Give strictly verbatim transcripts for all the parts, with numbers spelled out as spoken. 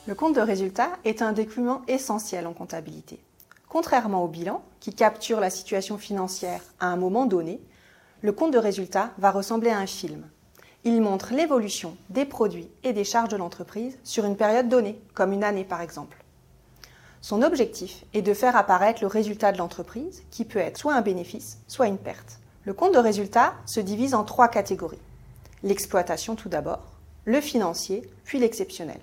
Le compte de résultat est un document essentiel en comptabilité. Contrairement au bilan, qui capture la situation financière à un moment donné, le compte de résultat va ressembler à un film. Il montre l'évolution des produits et des charges de l'entreprise sur une période donnée, comme une année par exemple. Son objectif est de faire apparaître le résultat de l'entreprise, qui peut être soit un bénéfice, soit une perte. Le compte de résultat se divise en trois catégories. L'exploitation tout d'abord, le financier, puis l'exceptionnel.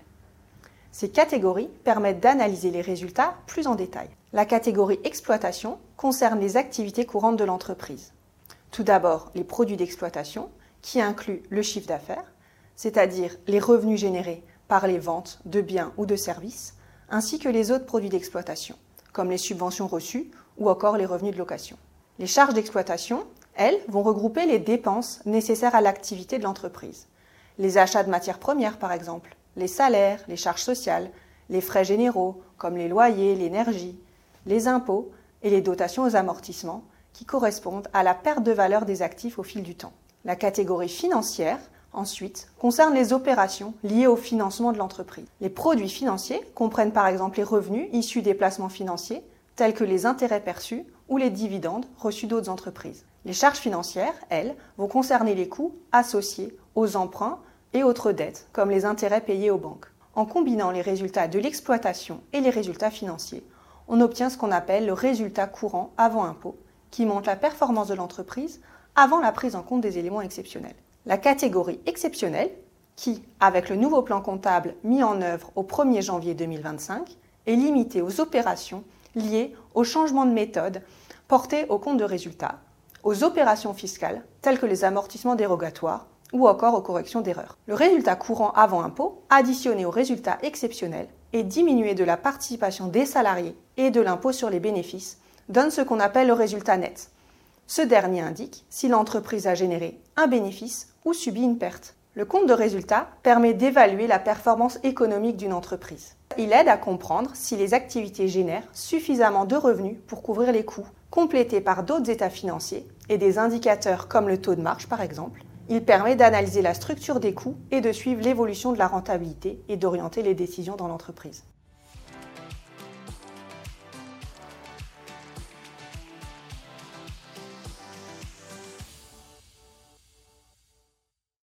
Ces catégories permettent d'analyser les résultats plus en détail. La catégorie exploitation concerne les activités courantes de l'entreprise. Tout d'abord, les produits d'exploitation, qui incluent le chiffre d'affaires, c'est-à-dire les revenus générés par les ventes de biens ou de services, ainsi que les autres produits d'exploitation, comme les subventions reçues ou encore les revenus de location. Les charges d'exploitation, elles, vont regrouper les dépenses nécessaires à l'activité de l'entreprise. Les achats de matières premières, par exemple, les salaires, les charges sociales, les frais généraux, comme les loyers, l'énergie, les impôts et les dotations aux amortissements, qui correspondent à la perte de valeur des actifs au fil du temps. La catégorie financière, ensuite, concerne les opérations liées au financement de l'entreprise. Les produits financiers comprennent par exemple les revenus issus des placements financiers, tels que les intérêts perçus ou les dividendes reçus d'autres entreprises. Les charges financières, elles, vont concerner les coûts associés aux emprunts et autres dettes, comme les intérêts payés aux banques. En combinant les résultats de l'exploitation et les résultats financiers, on obtient ce qu'on appelle le résultat courant avant impôt, qui montre la performance de l'entreprise avant la prise en compte des éléments exceptionnels. La catégorie exceptionnelle, qui, avec le nouveau plan comptable mis en œuvre au premier janvier deux mille vingt-cinq, est limitée aux opérations liées au changement de méthode portées au compte de résultat, aux opérations fiscales telles que les amortissements dérogatoires ou encore aux corrections d'erreurs. Le résultat courant avant impôt, additionné au résultat exceptionnel et diminué de la participation des salariés et de l'impôt sur les bénéfices, donne ce qu'on appelle le résultat net. Ce dernier indique si l'entreprise a généré un bénéfice ou subi une perte. Le compte de résultat permet d'évaluer la performance économique d'une entreprise. Il aide à comprendre si les activités génèrent suffisamment de revenus pour couvrir les coûts, complété par d'autres états financiers et des indicateurs comme le taux de marge par exemple. Il permet d'analyser la structure des coûts et de suivre l'évolution de la rentabilité et d'orienter les décisions dans l'entreprise.